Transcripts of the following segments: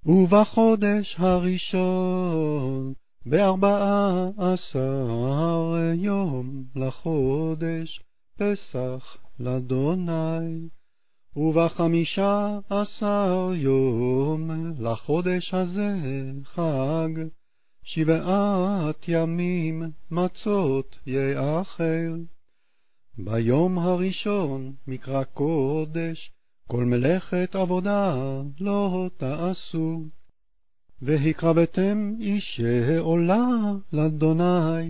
ובחודש הראשון, ב14 יום לחודש, פסח לאדוני. וב15 יום לחודש הזה חג, 7 ימים מצות יאכל. ביום הראשון מקרא קודש, כל מלאכת עבודה לא תעשו. והקרבתם אישי עולה לאדוני,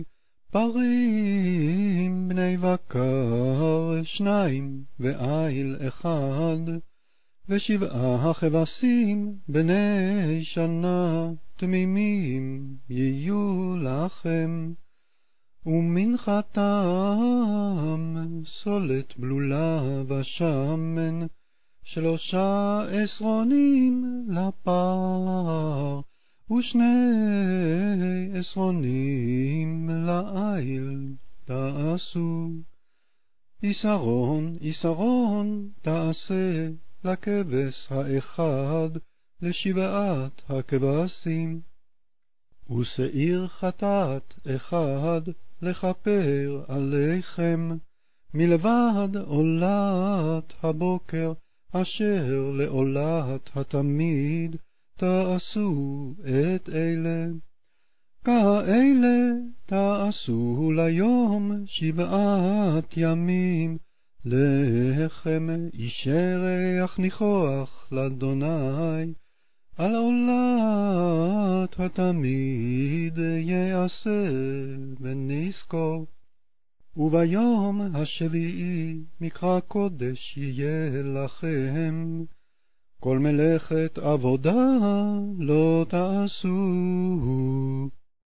פרים בני בקר 2 ואיל 1, ו7 כבשים בני שנה תמימים יהיו לכם. ומנחתם סולת בלולה ושמן, 3 עשרונים לפר, ו2 עשרונים לאיל תעשו. יסרון תעשה לכבש האחד ל7 הכבשים, ושעיר חטאת אחד לכפר עליכם, מלבד עולת הבוקר אשר לעולת התמיד תעשו את אלה. כאלה תעשו ליום 7 ימים, לחם ישרח ניחוח לאדוני, על עולת התמיד יעשה ונזכור. וביום השביעי מקרא קודש יהיה לכם, כל מלאכת עבודה לא תעשו.